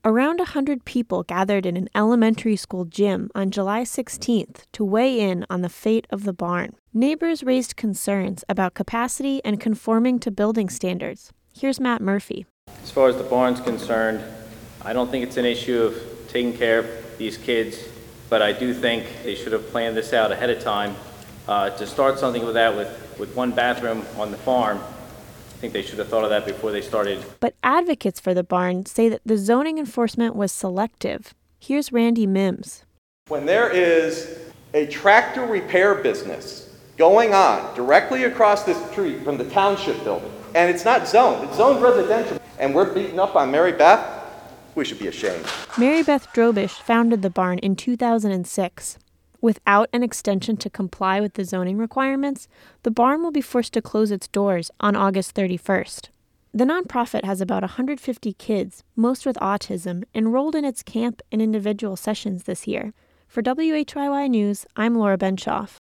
Around 100 people gathered in an elementary school gym on July 16th to weigh in on the fate of the barn. Neighbors raised concerns about capacity and conforming to building standards. Here's Matt Murphy. As far as the barn's concerned, I don't think it's an issue of taking care of these kids, but I do think they should have planned this out ahead of time. To start something with that with one bathroom on the farm, I think they should have thought of that before they started. But advocates for the barn say that the zoning enforcement was selective. Here's Randy Mims. When there is a tractor repair business going on directly across the street from the township building, and it's not zoned, it's zoned residential, and we're beating up on Mary Beth, we should be ashamed. Mary Beth Drobish founded the barn in 2006. Without an extension to comply with the zoning requirements, the barn will be forced to close its doors on August 31st. The nonprofit has about 150 kids, most with autism, enrolled in its camp and individual sessions this year. For WHYY News, I'm Laura Benshoff.